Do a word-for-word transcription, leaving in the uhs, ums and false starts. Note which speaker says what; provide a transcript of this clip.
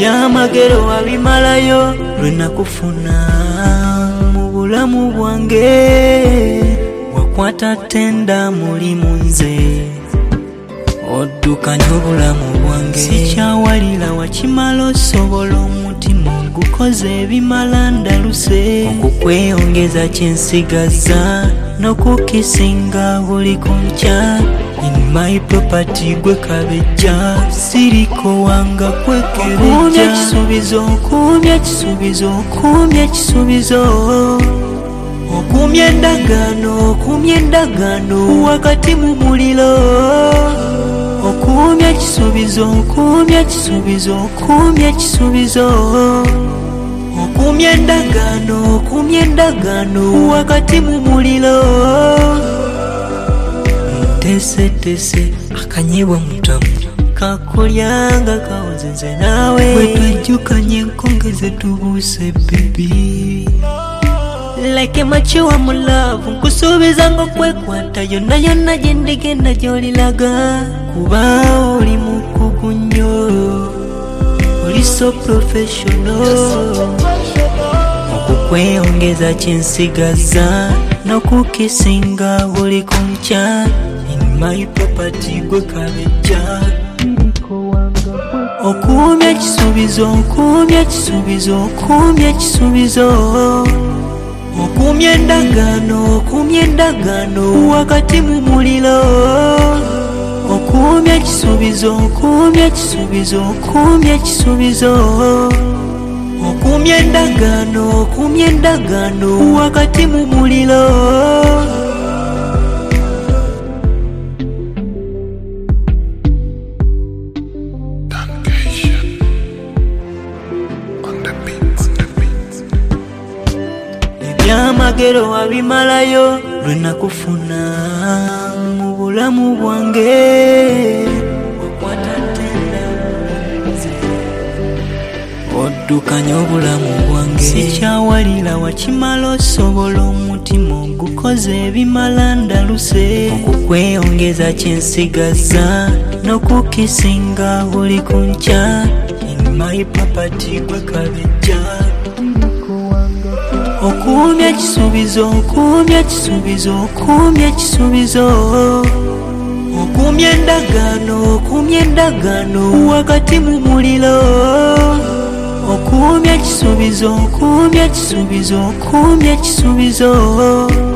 Speaker 1: ebyamagero wabimalayo lwe nakufuna mu bulamu bwange wakwata tenda muli munze oddukanya obulamu bwange sikyawalira wakimala osobola omutima gukoze ebimala ndaluse okukweyongeza kyensigaza n'okukisinga buli kunkya in my property gwe kabejja siriko wanga kwekereja okumya ekisuubizo okumya ekisuubizo okumya ekisuubizo okumya endagaano okumya endagaano wakati mu muliro okumya ekisuubizo okumya ekisuubizo okumya ekisuubizo okumya endagaano okumya endagaano wakati mu muliro ntese akanyibwa mutamu kakulyanga kawuzenze naawe wetwajjukanye enkongeze tubuuse bebi like machiwa mu love nkusuubiza ngo kwekwata yonna yonna gye ndigenda gy'olilaga kuba oli mukugu nnyo oli so professional okukweyongeza kyensigaza n'okukisinga buli kunkya in my property gwe kabejja okumya ekisuubizo okumya ekisuubizo okumya ekisuubizo okumya endagaano okumya endagaano wakati mu muliro okumya ekisuubizo okumya ekisuubizo okumya ekisuubizo okumya endagaano okumya endagaano wakati mu muliro ebyamagero wabimalayo lwe nakufuna mu bulamu bwange wakwata tenda oddukanya obulamu bwange sikyawalira wakimala osobola omutima ogukoze ebimala ndaluse okukweyongeza kyensigaza n'okukisinga buli kunkya in my property gwe kabejja okumya ekisuubizo okumya ekisuubizo okumya ekisuubizo okumya endagaano okumya endagaano wakati mu muliro okumya ekisuubizo okumya ekisuubizo okumya ekisuubizo